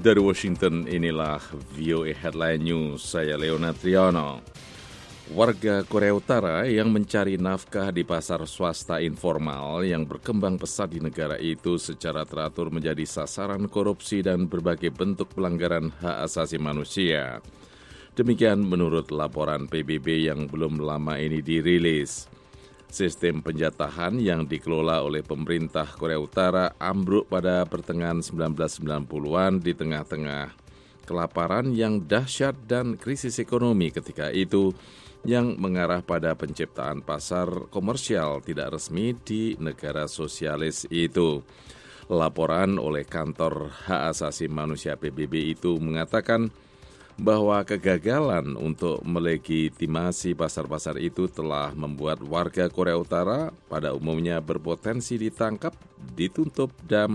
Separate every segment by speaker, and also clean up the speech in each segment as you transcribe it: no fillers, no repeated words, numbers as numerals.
Speaker 1: Dari Washington, inilah VOA Headline News. Saya Leonard Triano. Warga Korea Utara yang mencari nafkah di pasar swasta informal yang berkembang pesat di negara itu secara teratur menjadi sasaran korupsi dan berbagai bentuk pelanggaran hak asasi manusia. Demikian menurut laporan PBB yang belum lama ini dirilis. Sistem penjatahan yang dikelola oleh pemerintah Korea Utara ambruk pada pertengahan 1990-an di tengah-tengah kelaparan yang dahsyat dan krisis ekonomi ketika itu yang mengarah pada penciptaan pasar komersial tidak resmi di negara sosialis itu. Laporan oleh Kantor Hak Asasi Manusia PBB itu mengatakan bahwa kegagalan untuk melegitimasi pasar-pasar itu telah membuat warga Korea Utara pada umumnya berpotensi ditangkap, dituntut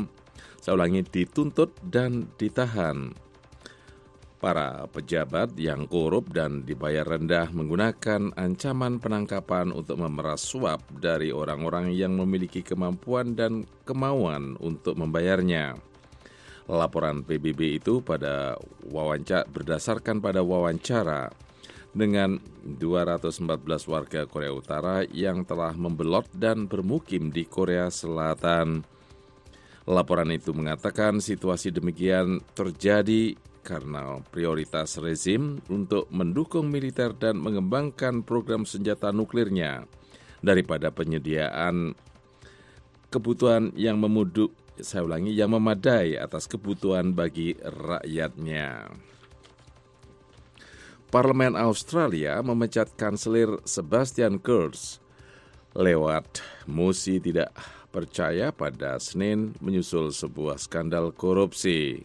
Speaker 1: dan ditahan. Para pejabat yang korup dan dibayar rendah menggunakan ancaman penangkapan untuk memeras suap dari orang-orang yang memiliki kemampuan dan kemauan untuk membayarnya. Laporan PBB itu berdasarkan pada wawancara dengan 214 warga Korea Utara yang telah membelot dan bermukim di Korea Selatan. Laporan itu mengatakan situasi demikian terjadi karena prioritas rezim untuk mendukung militer dan mengembangkan program senjata nuklirnya daripada penyediaan kebutuhan yang memadai atas kebutuhan bagi rakyatnya. Parlemen Australia memecat Kanselir Sebastian Kurz lewat mosi tidak percaya pada Senin menyusul sebuah skandal korupsi.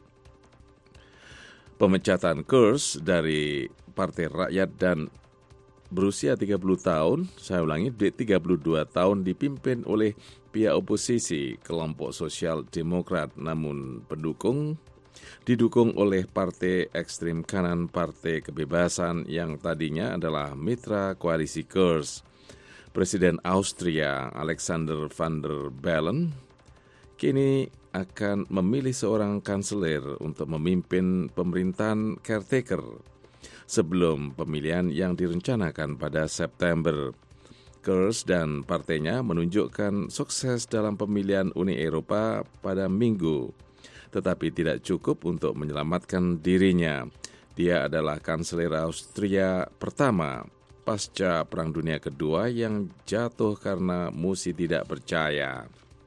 Speaker 1: Pemecatan Kurz dari Partai Rakyat dan berusia 30 tahun, 32 tahun dipimpin oleh pihak oposisi kelompok Sosial Demokrat, namun didukung oleh partai ekstrem kanan Partai Kebebasan yang tadinya adalah mitra koalisi Kurz. Presiden Austria Alexander Van der Bellen kini akan memilih seorang kanselir untuk memimpin pemerintahan caretaker sebelum pemilihan yang direncanakan pada September. Kurz dan partainya menunjukkan sukses dalam pemilihan Uni Eropa pada Minggu, tetapi tidak cukup untuk menyelamatkan dirinya. Dia adalah kanselir Austria pertama pasca Perang Dunia Kedua yang jatuh karena mosi tidak percaya.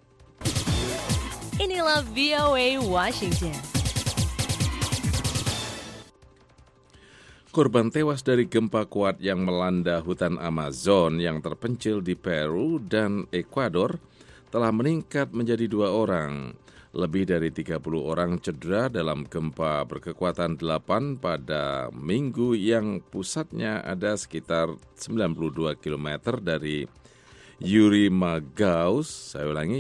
Speaker 2: Inilah VOA Washington.
Speaker 1: Korban tewas dari gempa kuat yang melanda hutan Amazon yang terpencil di Peru dan Ekuador telah meningkat menjadi 2 orang. Lebih dari 30 orang cedera dalam gempa berkekuatan 8 pada Minggu yang pusatnya ada sekitar 92 km dari Yurimaguas,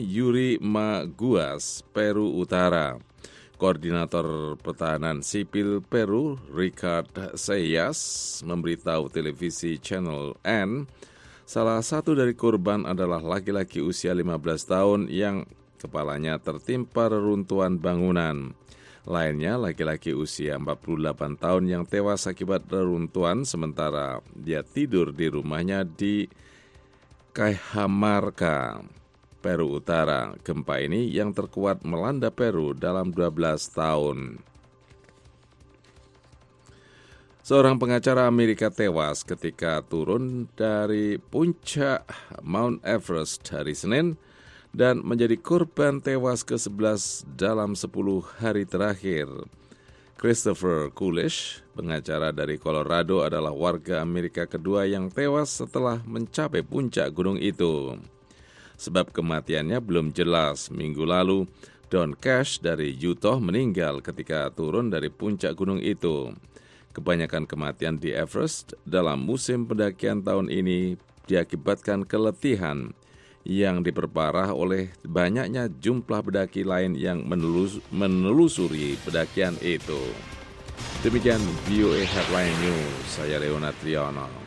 Speaker 1: Peru Utara. Koordinator Pertahanan Sipil Peru, Richard Seyas, memberitahu televisi Channel N, salah satu dari korban adalah laki-laki usia 15 tahun yang kepalanya tertimpa reruntuhan bangunan. Lainnya laki-laki usia 48 tahun yang tewas akibat reruntuhan sementara dia tidur di rumahnya di Cajamarca, Peru Utara. Gempa ini yang terkuat melanda Peru dalam 12 tahun. Seorang pengacara Amerika tewas ketika turun dari puncak Mount Everest hari Senin dan menjadi korban tewas ke-11 dalam 10 hari terakhir. Christopher Coolidge, pengacara dari Colorado, adalah warga Amerika kedua yang tewas setelah mencapai puncak gunung itu. Sebab kematiannya belum jelas. Minggu lalu, Don Cash dari Utah meninggal ketika turun dari puncak gunung itu. Kebanyakan kematian di Everest dalam musim pendakian tahun ini diakibatkan keletihan yang diperparah oleh banyaknya jumlah pendaki lain yang menelusuri pendakian itu. Demikian VOA Headline News, saya Leonard Triano.